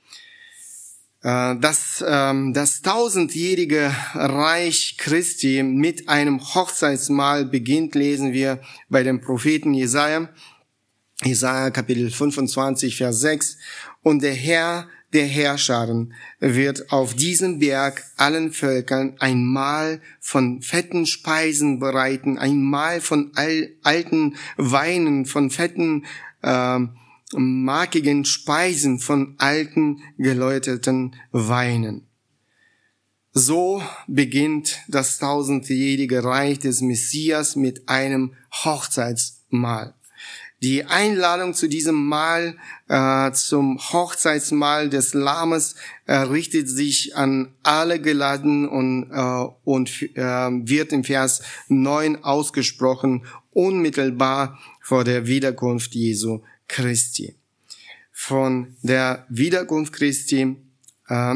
Äh, das, äh, das tausendjährige Reich Christi mit einem Hochzeitsmahl beginnt, lesen wir bei dem Propheten Jesaja. Jesaja Kapitel fünfundzwanzig, Vers sechs. Und der Herr der Herrscharen wird auf diesem Berg allen Völkern ein Mahl von fetten Speisen bereiten, ein Mahl von al- alten Weinen, von fetten, äh, markigen Speisen, von alten, geläuterten Weinen. So beginnt das tausendjährige Reich des Messias mit einem Hochzeitsmahl. Die Einladung zu diesem Mahl, äh, zum Hochzeitsmahl des Lammes, äh, richtet sich an alle Geladenen und, äh, und äh, wird im Vers neun ausgesprochen, unmittelbar vor der Wiederkunft Jesu Christi. Von der Wiederkunft Christi äh,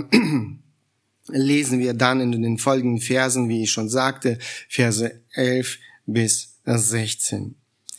lesen wir dann in den folgenden Versen, wie ich schon sagte, Verse elf bis sechzehn.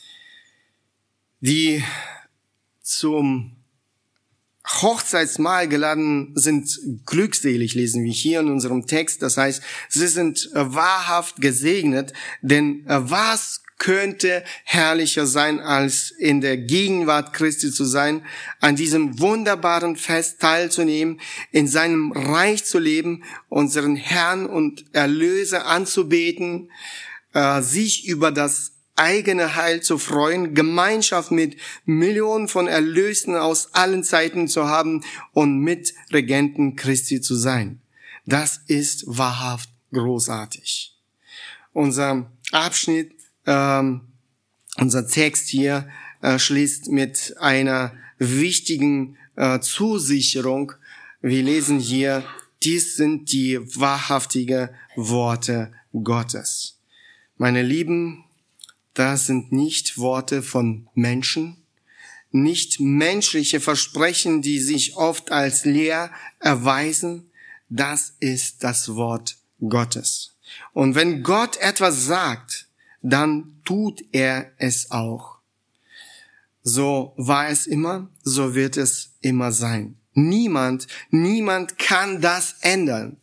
Die zum Hochzeitsmahl geladen sind glückselig, lesen wir hier in unserem Text. Das heißt, sie sind wahrhaft gesegnet, denn was könnte herrlicher sein, als in der Gegenwart Christi zu sein, an diesem wunderbaren Fest teilzunehmen, in seinem Reich zu leben, unseren Herrn und Erlöser anzubeten, sich über das eigene Heil zu freuen, Gemeinschaft mit Millionen von Erlösten aus allen Zeiten zu haben und Mitregenten Christi zu sein. Das ist wahrhaft großartig. Unser Abschnitt, ähm, unser Text hier äh, schließt mit einer wichtigen äh, Zusicherung. Wir lesen hier, dies sind die wahrhaftigen Worte Gottes. Meine Lieben, das sind nicht Worte von Menschen, nicht menschliche Versprechen, die sich oft als leer erweisen. Das ist das Wort Gottes. Und wenn Gott etwas sagt, dann tut er es auch. So war es immer, so wird es immer sein. Niemand, niemand kann das ändern.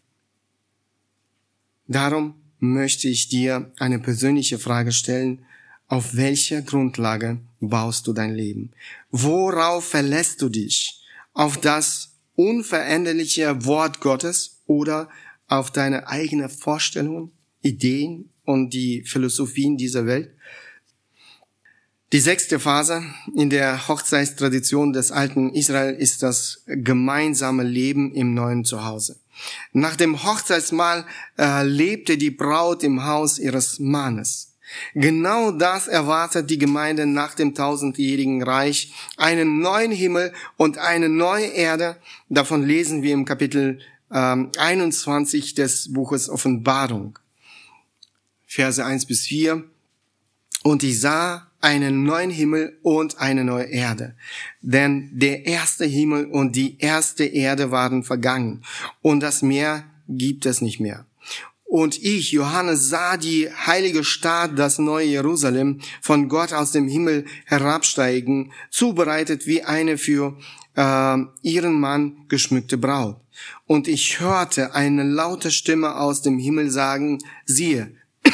Darum möchte ich dir eine persönliche Frage stellen. Auf welcher Grundlage baust du dein Leben? Worauf verlässt du dich? Auf das unveränderliche Wort Gottes oder auf deine eigenen Vorstellungen, Ideen und die Philosophien dieser Welt? Die sechste Phase in der Hochzeitstradition des alten Israel ist das gemeinsame Leben im neuen Zuhause. Nach dem Hochzeitsmahl äh, lebte die Braut im Haus ihres Mannes. Genau das erwartet die Gemeinde nach dem tausendjährigen Reich, einen neuen Himmel und eine neue Erde. Davon lesen wir im Kapitel ähm, einundzwanzig des Buches Offenbarung. Verse eins bis vier. Und ich sah einen neuen Himmel und eine neue Erde. Denn der erste Himmel und die erste Erde waren vergangen. Und das Meer gibt es nicht mehr. Und ich, Johannes, sah die heilige Stadt, das neue Jerusalem, von Gott aus dem Himmel herabsteigen, zubereitet wie eine für äh, ihren Mann geschmückte Braut. Und ich hörte eine laute Stimme aus dem Himmel sagen, siehe,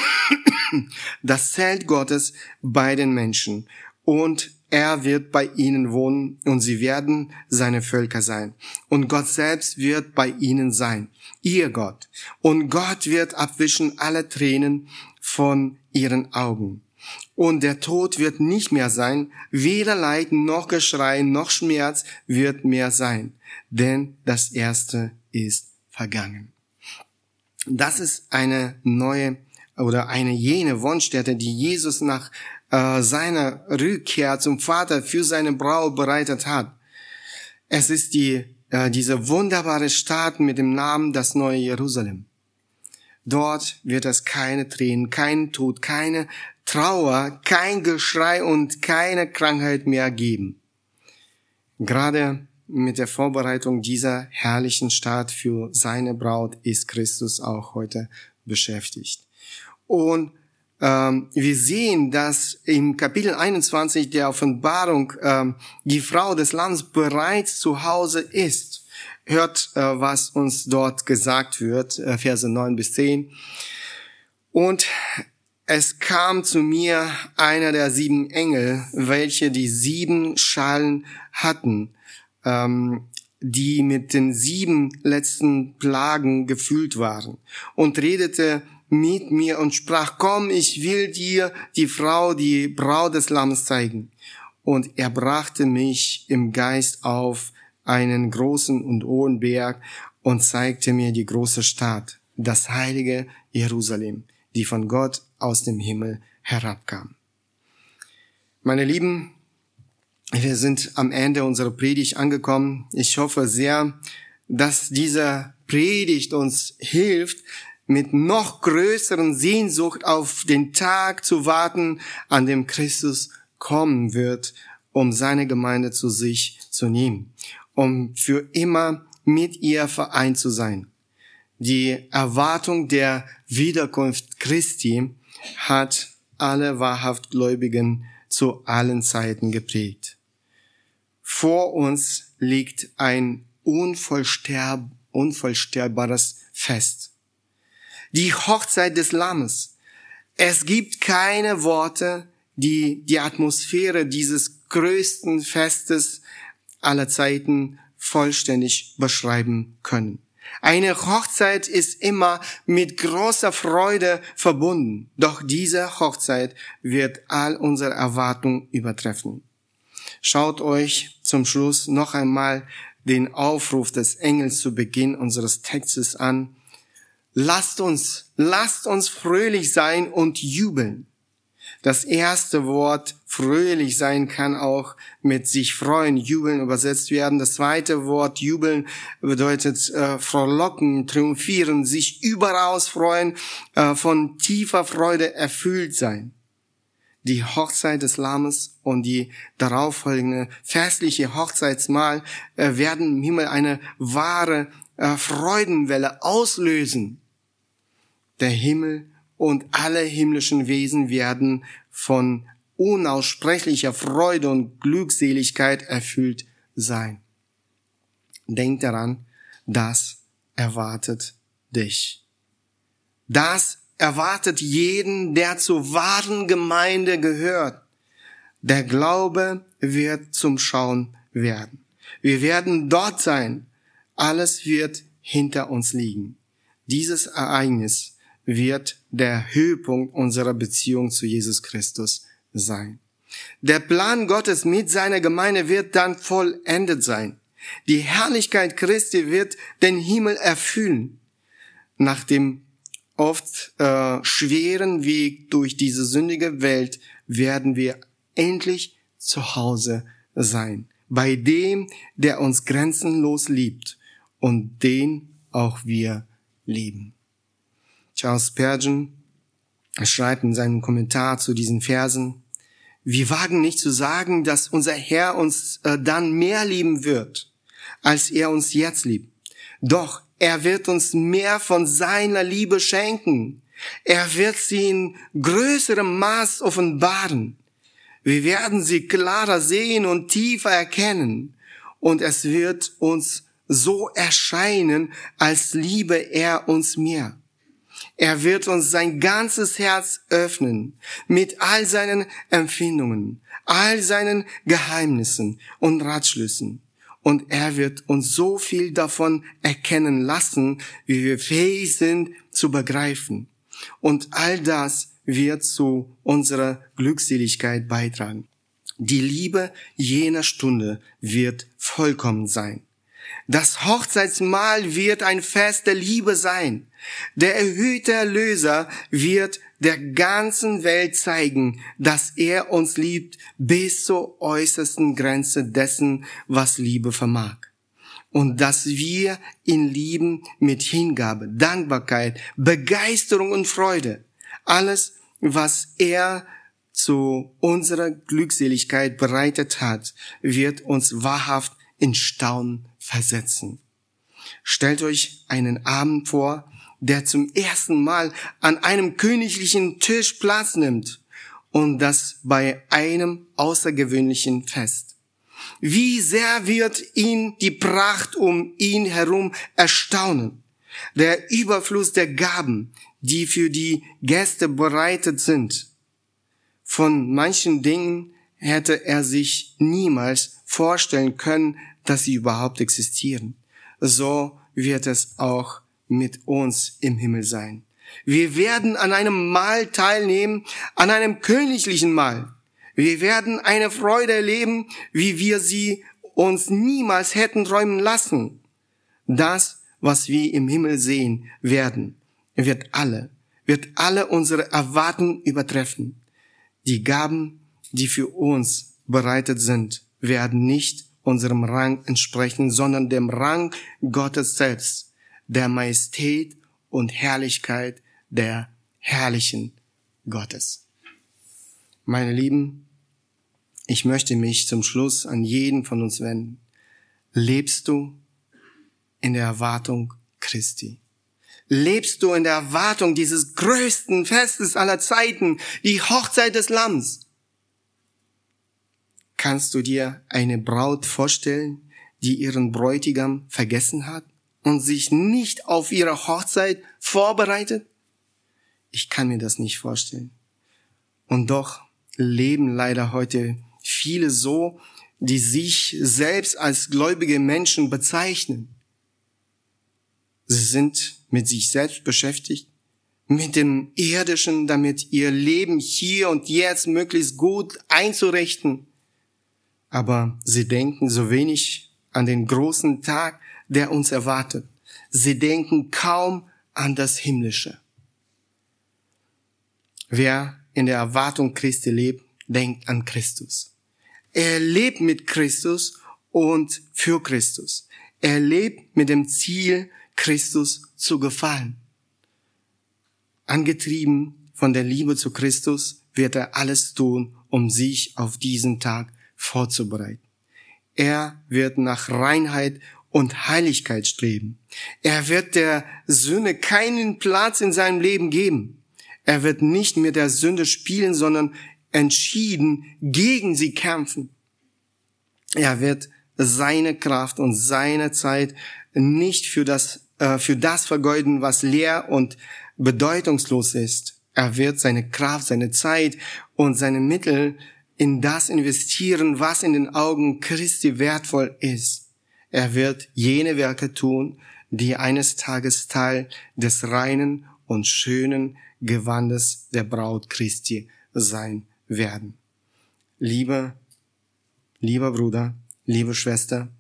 das Zelt Gottes bei den Menschen, und er wird bei ihnen wohnen, und sie werden seine Völker sein. Und Gott selbst wird bei ihnen sein, ihr Gott. Und Gott wird abwischen alle Tränen von ihren Augen. Und der Tod wird nicht mehr sein, weder Leid noch Geschrei noch Schmerz wird mehr sein, denn das Erste ist vergangen. Das ist eine neue oder eine jene Wohnstätte, die Jesus nach äh, seiner Rückkehr zum Vater für seine Braut bereitet hat. Es ist die äh, diese wunderbare Stadt mit dem Namen das neue Jerusalem. Dort wird es keine Tränen, keinen Tod, keine Trauer, kein Geschrei und keine Krankheit mehr geben. Gerade mit der Vorbereitung dieser herrlichen Stadt für seine Braut ist Christus auch heute beschäftigt. Und ähm, wir sehen, dass im Kapitel einundzwanzig der Offenbarung ähm, die Frau des Lammes bereits zu Hause ist. Hört, äh, was uns dort gesagt wird, äh, Verse neun bis zehn. Und es kam zu mir einer der sieben Engel, welche die sieben Schalen hatten, ähm, die mit den sieben letzten Plagen gefüllt waren, und redete mit mir und sprach, komm, ich will dir die Frau, die Braut des Lammes zeigen. Und er brachte mich im Geist auf einen großen und hohen Berg und zeigte mir die große Stadt, das heilige Jerusalem, die von Gott aus dem Himmel herabkam. Meine Lieben, wir sind am Ende unserer Predigt angekommen. Ich hoffe sehr, dass diese Predigt uns hilft, mit noch größeren Sehnsucht auf den Tag zu warten, an dem Christus kommen wird, um seine Gemeinde zu sich zu nehmen, um für immer mit ihr vereint zu sein. Die Erwartung der Wiederkunft Christi hat alle wahrhaft Gläubigen zu allen Zeiten geprägt. Vor uns liegt ein unvollsterb- unvollstellbares Fest. Die Hochzeit des Lammes. Es gibt keine Worte, die die Atmosphäre dieses größten Festes aller Zeiten vollständig beschreiben können. Eine Hochzeit ist immer mit großer Freude verbunden, doch diese Hochzeit wird all unsere Erwartungen übertreffen. Schaut euch zum Schluss noch einmal den Aufruf des Engels zu Beginn unseres Textes an. Lasst uns, lasst uns fröhlich sein und jubeln. Das erste Wort fröhlich sein kann auch mit sich freuen, jubeln übersetzt werden. Das zweite Wort jubeln bedeutet äh, frohlocken, triumphieren, sich überaus freuen, äh, von tiefer Freude erfüllt sein. Die Hochzeit des Lammes und die darauffolgende festliche Hochzeitsmahl äh, werden im Himmel eine wahre äh, Freudenwelle auslösen. Der Himmel und alle himmlischen Wesen werden von unaussprechlicher Freude und Glückseligkeit erfüllt sein. Denk daran, das erwartet dich. Das erwartet jeden, der zur wahren Gemeinde gehört. Der Glaube wird zum Schauen werden. Wir werden dort sein. Alles wird hinter uns liegen. Dieses Ereignis wird der Höhepunkt unserer Beziehung zu Jesus Christus sein. Der Plan Gottes mit seiner Gemeinde wird dann vollendet sein. Die Herrlichkeit Christi wird den Himmel erfüllen. Nach dem oft äh, schweren Weg durch diese sündige Welt werden wir endlich zu Hause sein. Bei dem, der uns grenzenlos liebt und den auch wir lieben. Charles Spurgeon schreibt in seinem Kommentar zu diesen Versen: Wir wagen nicht zu sagen, dass unser Herr uns äh, dann mehr lieben wird, als er uns jetzt liebt. Doch er wird uns mehr von seiner Liebe schenken. Er wird sie in größerem Maß offenbaren. Wir werden sie klarer sehen und tiefer erkennen. Und es wird uns so erscheinen, als liebe er uns mehr. Er wird uns sein ganzes Herz öffnen, mit all seinen Empfindungen, all seinen Geheimnissen und Ratschlüssen. Und er wird uns so viel davon erkennen lassen, wie wir fähig sind zu begreifen. Und all das wird zu unserer Glückseligkeit beitragen. Die Liebe jener Stunde wird vollkommen sein. Das Hochzeitsmahl wird ein Fest der Liebe sein. Der erhöhte Erlöser wird der ganzen Welt zeigen, dass er uns liebt bis zur äußersten Grenze dessen, was Liebe vermag. Und dass wir ihn lieben mit Hingabe, Dankbarkeit, Begeisterung und Freude. Alles, was er zu unserer Glückseligkeit bereitet hat, wird uns wahrhaft in Staunen versetzen. Stellt euch einen Abend vor, der zum ersten Mal an einem königlichen Tisch Platz nimmt, und das bei einem außergewöhnlichen Fest. Wie sehr wird ihn die Pracht um ihn herum erstaunen. Der Überfluss der Gaben, die für die Gäste bereitet sind. Von manchen Dingen hätte er sich niemals vorstellen können, dass sie überhaupt existieren. So wird es auch mit uns im Himmel sein. Wir werden an einem Mahl teilnehmen, an einem königlichen Mahl. Wir werden eine Freude erleben, wie wir sie uns niemals hätten träumen lassen. Das, was wir im Himmel sehen werden, wird alle, wird alle unsere Erwartungen übertreffen. Die Gaben, die für uns bereitet sind, werden nicht unserem Rang entsprechen, sondern dem Rang Gottes selbst, der Majestät und Herrlichkeit der herrlichen Gottes. Meine Lieben, ich möchte mich zum Schluss an jeden von uns wenden. Lebst du in der Erwartung Christi? Lebst du in der Erwartung dieses größten Festes aller Zeiten, die Hochzeit des Lamms? Kannst du dir eine Braut vorstellen, die ihren Bräutigam vergessen hat und sich nicht auf ihre Hochzeit vorbereitet? Ich kann mir das nicht vorstellen. Und doch leben leider heute viele so, die sich selbst als gläubige Menschen bezeichnen. Sie sind mit sich selbst beschäftigt, mit dem Irdischen, damit ihr Leben hier und jetzt möglichst gut einzurichten. Aber sie denken so wenig an den großen Tag, der uns erwartet. Sie denken kaum an das Himmlische. Wer in der Erwartung Christi lebt, denkt an Christus. Er lebt mit Christus und für Christus. Er lebt mit dem Ziel, Christus zu gefallen. Angetrieben von der Liebe zu Christus wird er alles tun, um sich auf diesen Tag vorzubereiten. Er wird nach Reinheit und Heiligkeit streben. Er wird der Sünde keinen Platz in seinem Leben geben. Er wird nicht mit der Sünde spielen, sondern entschieden gegen sie kämpfen. Er wird seine Kraft und seine Zeit nicht für das, äh, für das vergeuden, was leer und bedeutungslos ist. Er wird seine Kraft, seine Zeit und seine Mittel in das investieren, was in den Augen Christi wertvoll ist. Er wird jene Werke tun, die eines Tages Teil des reinen und schönen Gewandes der Braut Christi sein werden. Lieber, lieber Bruder, liebe Schwester,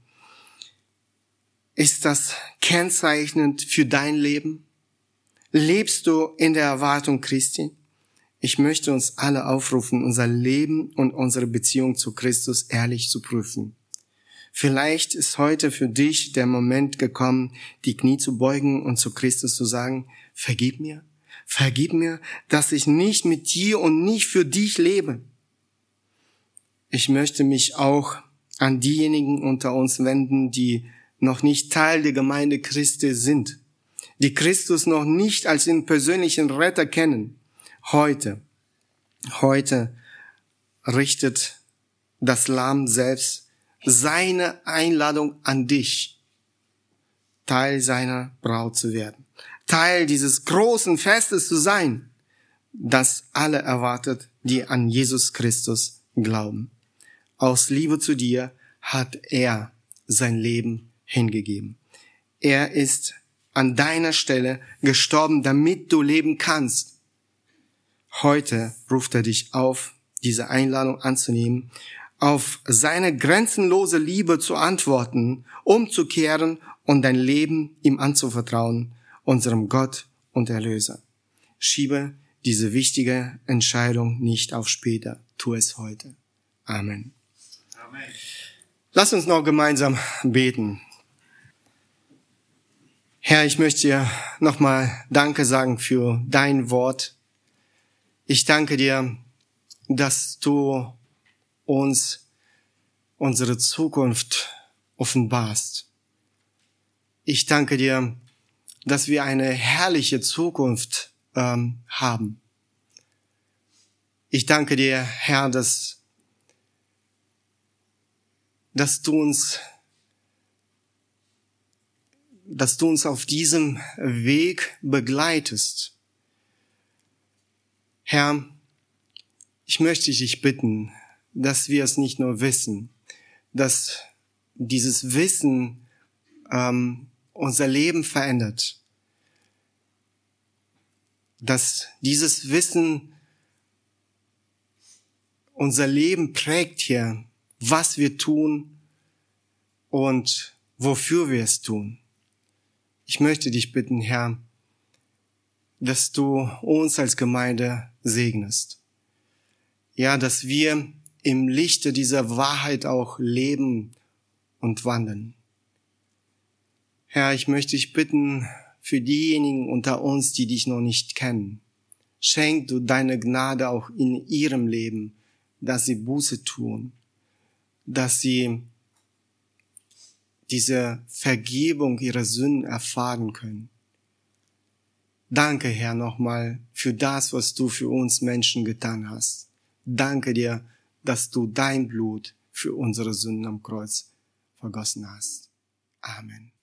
ist das kennzeichnend für dein Leben? Lebst du in der Erwartung Christi? Ich möchte uns alle aufrufen, unser Leben und unsere Beziehung zu Christus ehrlich zu prüfen. Vielleicht ist heute für dich der Moment gekommen, die Knie zu beugen und zu Christus zu sagen, vergib mir, vergib mir, dass ich nicht mit dir und nicht für dich lebe. Ich möchte mich auch an diejenigen unter uns wenden, die noch nicht Teil der Gemeinde Christi sind, die Christus noch nicht als ihren persönlichen Retter kennen. Heute, heute richtet das Lamm selbst seine Einladung an dich, Teil seiner Braut zu werden, Teil dieses großen Festes zu sein, das alle erwartet, die an Jesus Christus glauben. Aus Liebe zu dir hat er sein Leben hingegeben. Er ist an deiner Stelle gestorben, damit du leben kannst. Heute ruft er dich auf, diese Einladung anzunehmen, auf seine grenzenlose Liebe zu antworten, umzukehren und dein Leben ihm anzuvertrauen, unserem Gott und Erlöser. Schiebe diese wichtige Entscheidung nicht auf später. Tu es heute. Amen. Amen. Lass uns noch gemeinsam beten. Herr, ich möchte dir nochmal Danke sagen für dein Wort. Ich danke dir, dass du uns unsere Zukunft offenbarst. Ich danke dir, dass wir eine herrliche Zukunft ähm, haben. Ich danke dir, Herr, dass, dass du uns, dass du uns auf diesem Weg begleitest. Herr, ich möchte dich bitten, dass wir es nicht nur wissen, dass dieses Wissen ähm, unser Leben verändert, dass dieses Wissen unser Leben prägt hier, was wir tun und wofür wir es tun. Ich möchte dich bitten, Herr, dass du uns als Gemeinde segnest. Ja, dass wir im Lichte dieser Wahrheit auch leben und wandeln. Herr, ich möchte dich bitten für diejenigen unter uns, die dich noch nicht kennen. Schenk du deine Gnade auch in ihrem Leben, dass sie Buße tun, dass sie diese Vergebung ihrer Sünden erfahren können. Danke, Herr, nochmal für das, was du für uns Menschen getan hast. Danke dir, dass du dein Blut für unsere Sünden am Kreuz vergossen hast. Amen.